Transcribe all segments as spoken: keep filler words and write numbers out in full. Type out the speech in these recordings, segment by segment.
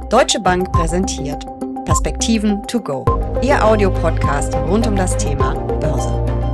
Deutsche Bank präsentiert Perspektiven to go, Ihr Audiopodcast rund um das Thema Börse.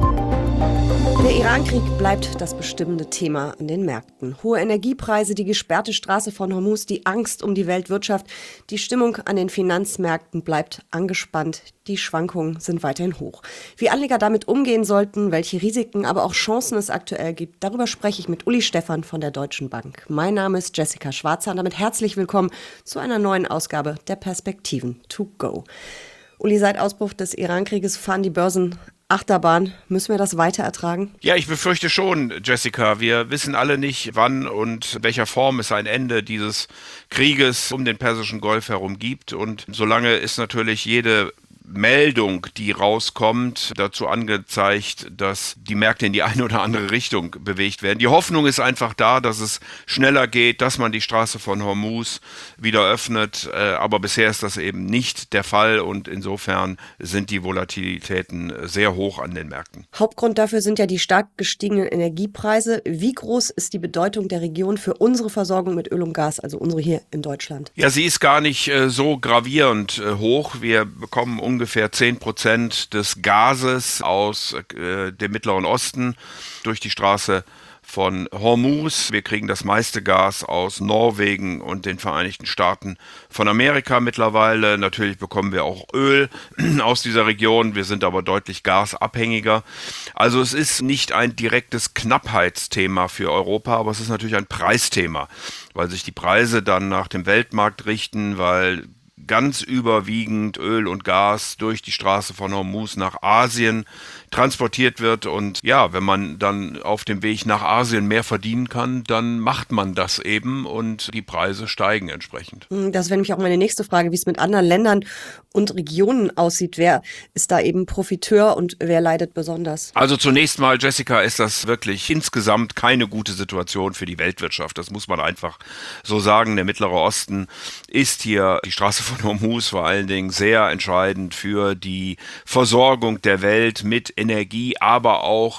Der Iran-Krieg bleibt das bestimmende Thema an den Märkten. Hohe Energiepreise, die gesperrte Straße von Hormuz, die Angst um die Weltwirtschaft, die Stimmung an den Finanzmärkten bleibt angespannt. Die Schwankungen sind weiterhin hoch. Wie Anleger damit umgehen sollten, welche Risiken, aber auch Chancen es aktuell gibt, darüber spreche ich mit Uli Stephan von der Deutschen Bank. Mein Name ist Jessica Schwarzer und damit herzlich willkommen zu einer neuen Ausgabe der Perspektiven to go. Uli, seit Ausbruch des Iran-Krieges fahren die Börsen Achterbahn. Müssen wir das weiter ertragen? Ja, ich befürchte schon, Jessica. Wir wissen alle nicht, wann und welcher Form es ein Ende dieses Krieges um den Persischen Golf herum gibt. Und solange ist natürlich jede Meldung, die rauskommt, dazu angezeigt, dass die Märkte in die eine oder andere Richtung bewegt werden. Die Hoffnung ist einfach da, dass es schneller geht, dass man die Straße von Hormuz wieder öffnet, aber bisher ist das eben nicht der Fall und insofern sind die Volatilitäten sehr hoch an den Märkten. Hauptgrund dafür sind ja die stark gestiegenen Energiepreise. Wie groß ist die Bedeutung der Region für unsere Versorgung mit Öl und Gas, also unsere hier in Deutschland? Ja, sie ist gar nicht so gravierend hoch. Wir bekommen ungefähr ungefähr zehn Prozent des Gases aus äh, dem Mittleren Osten durch die Straße von Hormuz. Wir kriegen das meiste Gas aus Norwegen und den Vereinigten Staaten von Amerika mittlerweile. Natürlich bekommen wir auch Öl aus dieser Region. Wir sind aber deutlich gasabhängiger. Also es ist nicht ein direktes Knappheitsthema für Europa, aber es ist natürlich ein Preisthema, weil sich die Preise dann nach dem Weltmarkt richten, weil ganz überwiegend Öl und Gas durch die Straße von Hormuz nach Asien transportiert wird. Und ja, wenn man dann auf dem Weg nach Asien mehr verdienen kann, dann macht man das eben und die Preise steigen entsprechend. Das wäre nämlich auch meine nächste Frage, wie es mit anderen Ländern und Regionen aussieht. Wer ist da eben Profiteur und wer leidet besonders? Also zunächst mal, Jessica, ist das wirklich insgesamt keine gute Situation für die Weltwirtschaft. Das muss man einfach so sagen. Der Mittlere Osten ist hier, die Straße von Hormuz vor allen Dingen, sehr entscheidend für die Versorgung der Welt mit Energie, aber auch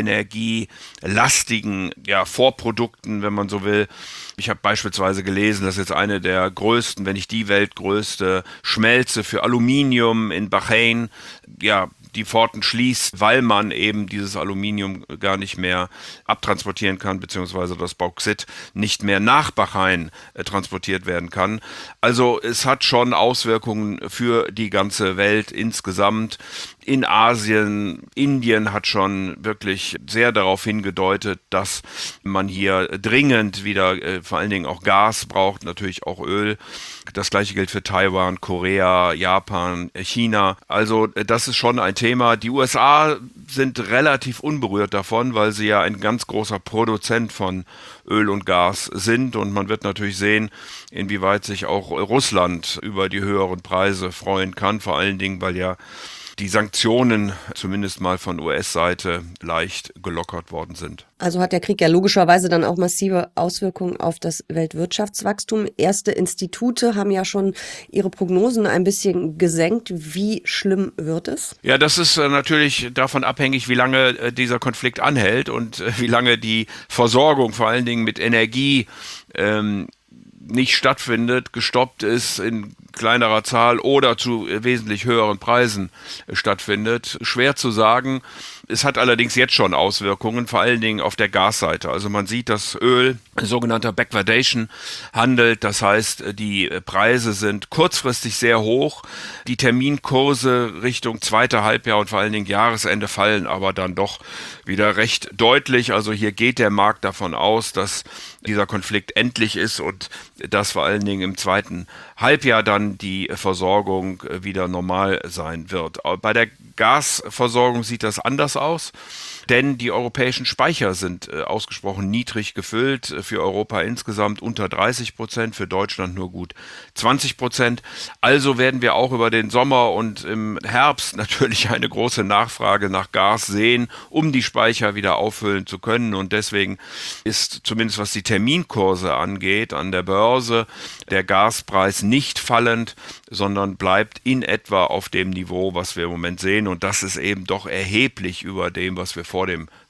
energielastigen ja, Vorprodukten, wenn man so will. Ich habe beispielsweise gelesen, dass jetzt eine der größten, wenn nicht die weltgrößte Schmelze für Aluminium in Bahrain, ja, die Pforten schließt, weil man eben dieses Aluminium gar nicht mehr abtransportieren kann, beziehungsweise das Bauxit nicht mehr nach Bahrain äh, transportiert werden kann. Also es hat schon Auswirkungen für die ganze Welt insgesamt. In Asien, Indien hat schon wirklich sehr darauf hingedeutet, dass man hier dringend wieder äh, vor allen Dingen auch Gas braucht, natürlich auch Öl. Das gleiche gilt für Taiwan, Korea, Japan, China. Also äh, das ist schon ein Thema. Die U S A sind relativ unberührt davon, weil sie ja ein ganz großer Produzent von Öl und Gas sind. Und man wird natürlich sehen, inwieweit sich auch Russland über die höheren Preise freuen kann. Vor allen Dingen, weil ja die Sanktionen zumindest mal von U S-Seite leicht gelockert worden sind. Also hat der Krieg ja logischerweise dann auch massive Auswirkungen auf das Weltwirtschaftswachstum. Erste Institute haben ja schon ihre Prognosen ein bisschen gesenkt. Wie schlimm wird es? Ja, das ist natürlich davon abhängig, wie lange dieser Konflikt anhält und wie lange die Versorgung vor allen Dingen mit Energie ähm, nicht stattfindet, gestoppt ist in kleinerer Zahl oder zu wesentlich höheren Preisen stattfindet. Schwer zu sagen. Es hat allerdings jetzt schon Auswirkungen, vor allen Dingen auf der Gasseite. Also man sieht, dass Öl sogenannter Backwardation handelt. Das heißt, die Preise sind kurzfristig sehr hoch. Die Terminkurse Richtung zweite Halbjahr und vor allen Dingen Jahresende fallen aber dann doch wieder recht deutlich. Also hier geht der Markt davon aus, dass dieser Konflikt endlich ist und dass vor allen Dingen im zweiten Halbjahr dann die Versorgung wieder normal sein wird. Bei der Gasversorgung sieht das anders aus, denn die europäischen Speicher sind äh, ausgesprochen niedrig gefüllt, für Europa insgesamt unter dreißig Prozent, für Deutschland nur gut zwanzig Prozent. Also werden wir auch über den Sommer und im Herbst natürlich eine große Nachfrage nach Gas sehen, um die Speicher wieder auffüllen zu können. Und deswegen ist zumindest was die Terminkurse angeht an der Börse der Gaspreis nicht fallend, sondern bleibt in etwa auf dem Niveau, was wir im Moment sehen. Und das ist eben doch erheblich über dem, was wir vor dem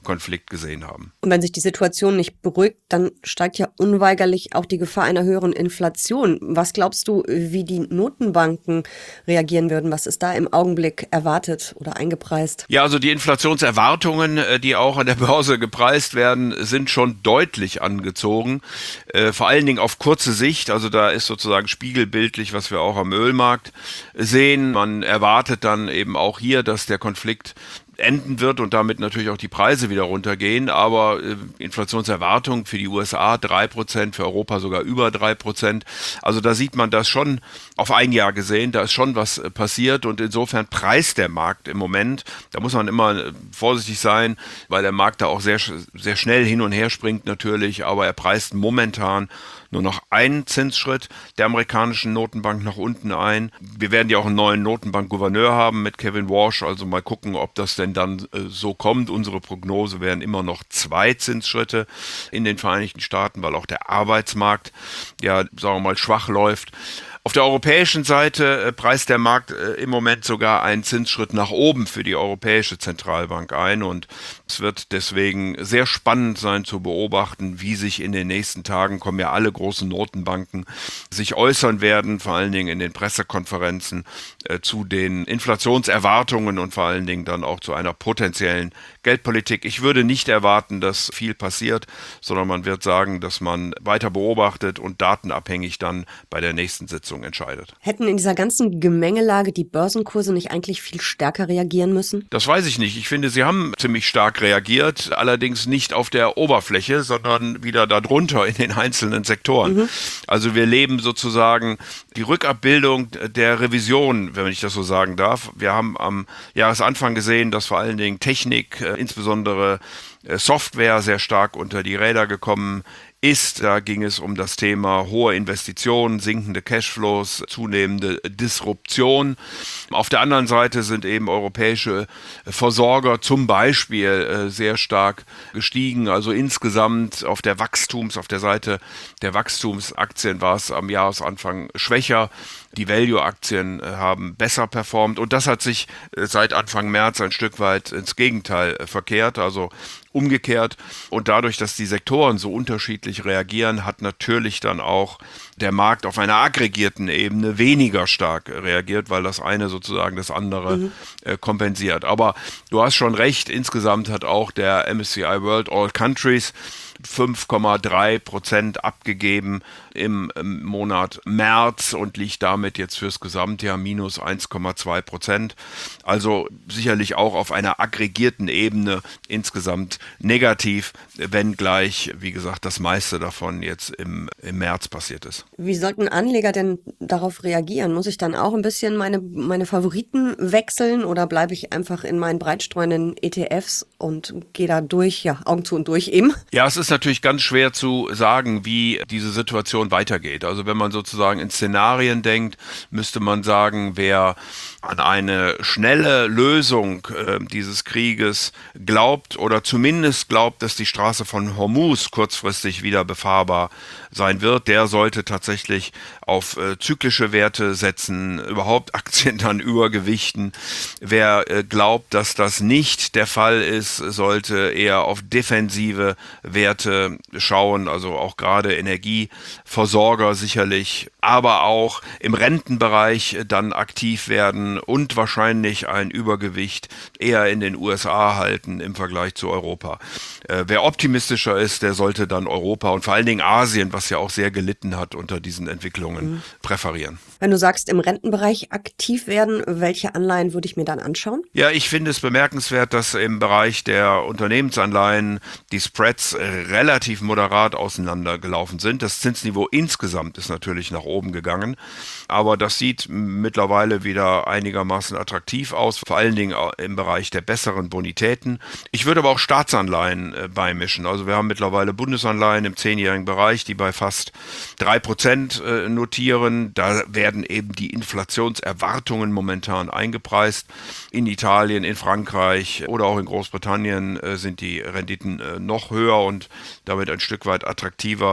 Konflikt gesehen haben. Und wenn sich die Situation nicht beruhigt, dann steigt ja unweigerlich auch die Gefahr einer höheren Inflation. Was glaubst du, wie die Notenbanken reagieren würden? Was ist da im Augenblick erwartet oder eingepreist? Ja, also die Inflationserwartungen, die auch an der Börse gepreist werden, sind schon deutlich angezogen. Äh, vor allen Dingen auf kurze Sicht. Also da ist sozusagen spiegelbildlich, was wir auch am Ölmarkt sehen. Man erwartet dann eben auch hier, dass der Konflikt enden wird und damit natürlich auch die Preise wieder runtergehen, aber äh, Inflationserwartung für die U S A drei Prozent, für Europa sogar über drei Prozent. Also da sieht man das schon auf ein Jahr gesehen, da ist schon was äh, passiert und insofern preist der Markt im Moment, da muss man immer äh, vorsichtig sein, weil der Markt da auch sehr, sehr schnell hin und her springt natürlich, aber er preist momentan nur noch einen Zinsschritt der amerikanischen Notenbank nach unten ein. Wir werden ja auch einen neuen Notenbankgouverneur haben mit Kevin Warsh, also mal gucken, ob das denn dann äh, so kommt. Unsere Prognose wären immer noch zwei Zinsschritte in den Vereinigten Staaten, weil auch der Arbeitsmarkt ja, sagen wir mal, schwach läuft. Auf der europäischen Seite äh, preist der Markt äh, im Moment sogar einen Zinsschritt nach oben für die Europäische Zentralbank ein und es wird deswegen sehr spannend sein zu beobachten, wie sich in den nächsten Tagen, kommen ja alle großen Notenbanken, sich äußern werden, vor allen Dingen in den Pressekonferenzen äh, zu den Inflationserwartungen und vor allen Dingen dann auch zu einer potenziellen Geldpolitik. Ich würde nicht erwarten, dass viel passiert, sondern man wird sagen, dass man weiter beobachtet und datenabhängig dann bei der nächsten Sitzung entscheidet. Hätten in dieser ganzen Gemengelage die Börsenkurse nicht eigentlich viel stärker reagieren müssen? Das weiß ich nicht. Ich finde, sie haben ziemlich stark reagiert, allerdings nicht auf der Oberfläche, sondern wieder darunter in den einzelnen Sektoren. Mhm. Also wir leben sozusagen die Rückabbildung der Revision, wenn ich das so sagen darf. Wir haben am Jahresanfang gesehen, dass vor allen Dingen Technik, äh, insbesondere äh, Software, sehr stark unter die Räder gekommen ist. Da ging es um das Thema hohe Investitionen, sinkende Cashflows, zunehmende Disruption. Auf der anderen Seite sind eben europäische Versorger zum Beispiel äh, sehr stark gestiegen. Also insgesamt auf der Wachstums, auf der Seite der Wachstumsaktien war es am Jahresanfang schwächer. Die Value-Aktien äh, haben besser performt und das hat sich äh, seit Anfang März ein Stück weit ins Gegenteil äh, verkehrt, also umgekehrt. Und dadurch, dass die Sektoren so unterschiedlich reagieren, hat natürlich dann auch der Markt auf einer aggregierten Ebene weniger stark reagiert, weil das eine sozusagen das andere mhm. äh, kompensiert. Aber du hast schon recht, insgesamt hat auch der M S C I World All Countries fünf Komma drei Prozent abgegeben im, im Monat März und liegt damit jetzt fürs Gesamtjahr minus eins Komma zwei Prozent. Also sicherlich auch auf einer aggregierten Ebene insgesamt negativ, wenngleich, wie gesagt, das meiste davon jetzt im, im März passiert ist. Wie sollten Anleger denn darauf reagieren? Muss ich dann auch ein bisschen meine, meine Favoriten wechseln oder bleibe ich einfach in meinen breitstreuenden E T Fs und gehe da durch, ja, Augen zu und durch eben? Ja, es ist natürlich ganz schwer zu sagen, wie diese Situation weitergeht. Also wenn man sozusagen in Szenarien denkt, müsste man sagen, wer an eine schnelle Lösung äh, dieses Krieges glaubt oder zumindest glaubt, dass die Straße von Hormuz kurzfristig wieder befahrbar sein wird, der sollte tatsächlich auf äh, zyklische Werte setzen, überhaupt Aktien dann übergewichten. Wer äh, glaubt, dass das nicht der Fall ist, sollte eher auf defensive Werte schauen, also auch gerade Energieversorger sicherlich, aber auch im Rentenbereich dann aktiv werden und wahrscheinlich ein Übergewicht eher in den U S A halten im Vergleich zu Europa. Äh, wer optimistischer ist, der sollte dann Europa und vor allen Dingen Asien, was ja auch sehr gelitten hat unter diesen Entwicklungen, mhm. präferieren. Wenn du sagst, im Rentenbereich aktiv werden, welche Anleihen würde ich mir dann anschauen? Ja, ich finde es bemerkenswert, dass im Bereich der Unternehmensanleihen die Spreads relativ moderat auseinandergelaufen sind. Das Zinsniveau insgesamt ist natürlich nach oben gegangen, aber das sieht mittlerweile wieder einigermaßen attraktiv aus, vor allen Dingen im Bereich der besseren Bonitäten. Ich würde aber auch Staatsanleihen beimischen. Also wir haben mittlerweile Bundesanleihen im zehnjährigen Bereich, die bei fast drei Prozent notieren. Da werden eben die Inflationserwartungen momentan eingepreist. In Italien, in Frankreich oder auch in Großbritannien äh, sind die Renditen äh, noch höher und damit ein Stück weit attraktiver.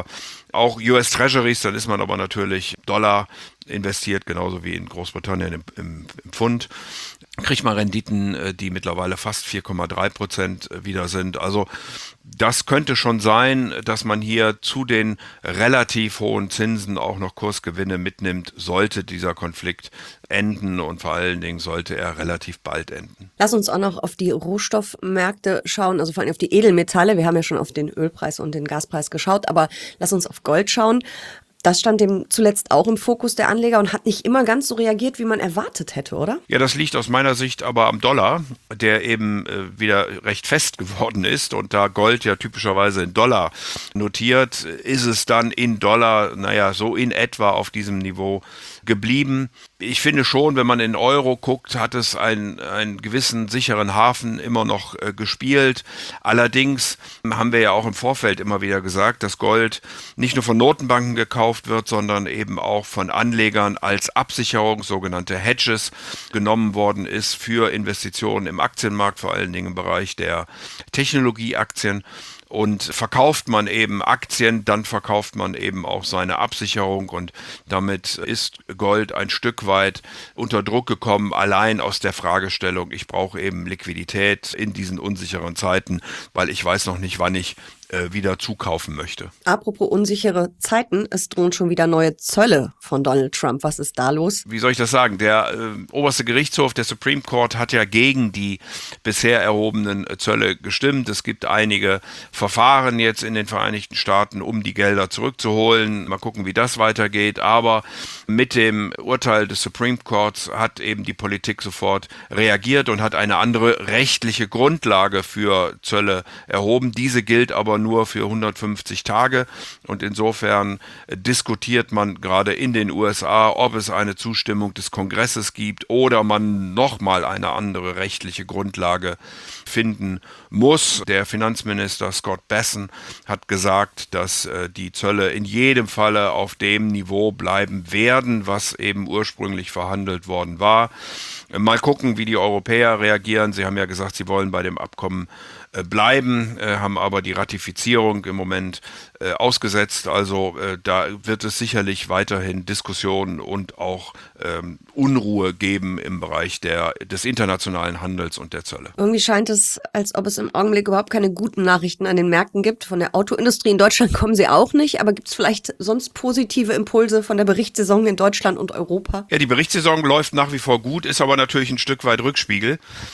Auch U S Treasuries, dann ist man aber natürlich Dollar investiert, genauso wie in Großbritannien im, im, im Pfund. Kriegt man Renditen, die mittlerweile fast vier Komma drei Prozent wieder sind. Also das könnte schon sein, dass man hier zu den relativ hohen Zinsen auch noch Kursgewinne mitnimmt, sollte dieser Konflikt enden und vor allen Dingen sollte er relativ bald enden. Lass uns auch noch auf die Rohstoffmärkte schauen, also vor allem auf die Edelmetalle. Wir haben ja schon auf den Ölpreis und den Gaspreis geschaut, aber lass uns auf Gold schauen. Das stand dem zuletzt auch im Fokus der Anleger und hat nicht immer ganz so reagiert, wie man erwartet hätte, oder? Ja, das liegt aus meiner Sicht aber am Dollar, der eben äh, wieder recht fest geworden ist. Und da Gold ja typischerweise in Dollar notiert, ist es dann in Dollar, naja, so in etwa auf diesem Niveau geblieben. Ich finde schon, wenn man in Euro guckt, hat es einen, einen gewissen sicheren Hafen immer noch äh, gespielt. Allerdings haben wir ja auch im Vorfeld immer wieder gesagt, dass Gold nicht nur von Notenbanken gekauft wird, sondern eben auch von Anlegern als Absicherung, sogenannte Hedges, genommen worden ist für Investitionen im Aktienmarkt, vor allen Dingen im Bereich der Technologieaktien. Und verkauft man eben Aktien, dann verkauft man eben auch seine Absicherung und damit ist Gold ein Stück weit unter Druck gekommen, allein aus der Fragestellung, ich brauche eben Liquidität in diesen unsicheren Zeiten, weil ich weiß noch nicht, wann ich äh, wieder zukaufen möchte. Apropos unsichere Zeiten, es drohen schon wieder neue Zölle von Donald Trump. Was ist da los? Wie soll ich das sagen? Der äh, oberste Gerichtshof, der Supreme Court, hat ja gegen die bisher erhobenen Zölle gestimmt. Es gibt einige Verfahren jetzt in den Vereinigten Staaten, um die Gelder zurückzuholen. Mal gucken, wie das weitergeht. Aber mit dem Urteil des Supreme Courts hat eben die Politik sofort reagiert und hat eine andere rechtliche Grundlage für Zölle erhoben. Diese gilt aber nur für hundertfünfzig Tage und insofern diskutiert man gerade in den U S A, ob es eine Zustimmung des Kongresses gibt oder man nochmal eine andere rechtliche Grundlage finden muss. Der Finanzminister Scott Bessent hat gesagt, dass äh, die Zölle in jedem Falle auf dem Niveau bleiben werden, was eben ursprünglich verhandelt worden war. Mal gucken, wie die Europäer reagieren. Sie haben ja gesagt, sie wollen bei dem Abkommen äh, bleiben, äh, haben aber die Ratifizierung im Moment äh, ausgesetzt. Also äh, da wird es sicherlich weiterhin Diskussionen und auch ähm, Unruhe geben im Bereich der, des internationalen Handels und der Zölle. Irgendwie scheint es, als ob es im Augenblick überhaupt keine guten Nachrichten an den Märkten gibt. Von der Autoindustrie in Deutschland kommen sie auch nicht, aber gibt es vielleicht sonst positive Impulse von der Berichtssaison in Deutschland und Europa? Ja, die Berichtssaison läuft nach wie vor gut, ist aber natürlich ein Stück weit Rückspiegel,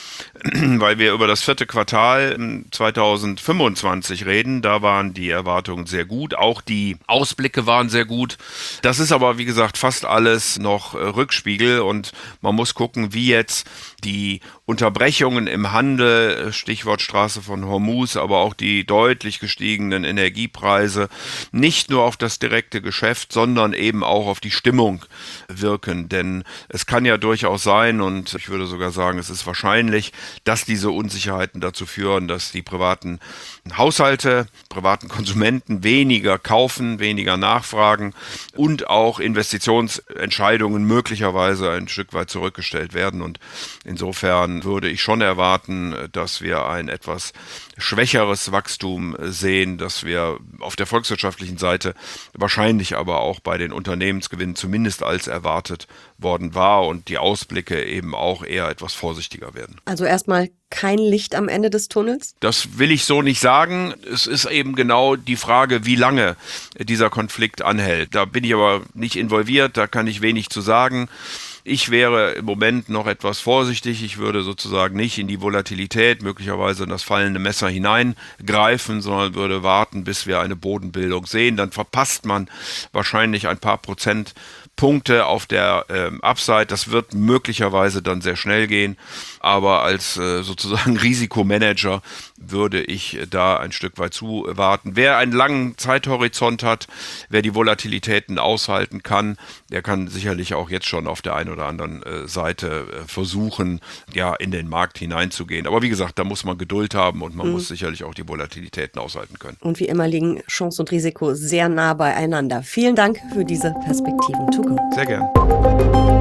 weil wir über das vierte Quartal zweitausendfünfundzwanzig reden. Da waren die Erwartungen sehr gut, auch die Ausblicke waren sehr gut. Das ist aber, wie gesagt, fast alles noch Rückspiegel und man muss gucken, wie jetzt die Unterbrechungen im Handel, Stichwort Straße von Hormuz, aber auch die deutlich gestiegenen Energiepreise nicht nur auf das direkte Geschäft, sondern eben auch auf die Stimmung wirken. Denn es kann ja durchaus sein, und ich würde sogar sagen, es ist wahrscheinlich, dass diese Unsicherheiten dazu führen, dass die privaten Haushalte, privaten Konsumenten weniger kaufen, weniger nachfragen und auch Investitionsentscheidungen möglicherweise ein Stück weit zurückgestellt werden. Und insofern würde ich schon erwarten, dass wir ein etwas schwächeres Wachstum sehen, dass wir auf der volkswirtschaftlichen Seite wahrscheinlich aber auch bei den Unternehmensgewinnen zumindest als erwartet worden war und die Ausblicke eben auch eher etwas vorsichtiger werden. Also erstmal kein Licht am Ende des Tunnels? Das will ich so nicht sagen. Es ist eben genau die Frage, wie lange dieser Konflikt anhält. Da bin ich aber nicht involviert, da kann ich wenig zu sagen. Ich wäre im Moment noch etwas vorsichtig. Ich würde sozusagen nicht in die Volatilität, möglicherweise in das fallende Messer hineingreifen, sondern würde warten, bis wir eine Bodenbildung sehen. Dann verpasst man wahrscheinlich ein paar Prozent Punkte auf der ähm, Upside. Das wird möglicherweise dann sehr schnell gehen, aber als äh, sozusagen Risikomanager würde ich äh, da ein Stück weit zuwarten. Wer einen langen Zeithorizont hat, wer die Volatilitäten aushalten kann, der kann sicherlich auch jetzt schon auf der einen oder anderen äh, Seite äh, versuchen, ja, in den Markt hineinzugehen. Aber wie gesagt, da muss man Geduld haben und man mhm. muss sicherlich auch die Volatilitäten aushalten können. Und wie immer liegen Chance und Risiko sehr nah beieinander. Vielen Dank für diese Perspektiven to go. Sehr gern.